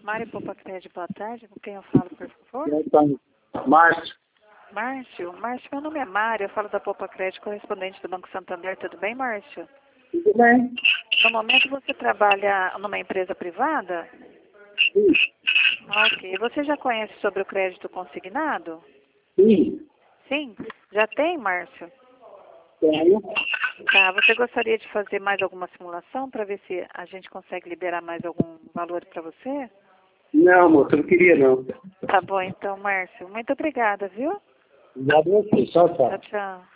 Mário Popacred, boa tarde. Com quem eu falo, por favor? Márcio. Márcio, meu nome é Mário, eu falo da Popacred, correspondente do Banco Santander. Tudo bem, Márcio? Tudo bem? No momento você trabalha numa empresa privada? Sim. Ok. Você já conhece sobre o crédito consignado? Sim. Sim? Já tem, Márcio? Tenho. Tá, você gostaria de fazer mais alguma simulação para ver se a gente consegue liberar mais algum valor para você? Não, moço, eu não queria não. Tá bom então, Márcio. Muito obrigada, viu? Obrigado a você. Tchau, tchau. Tchau, tchau.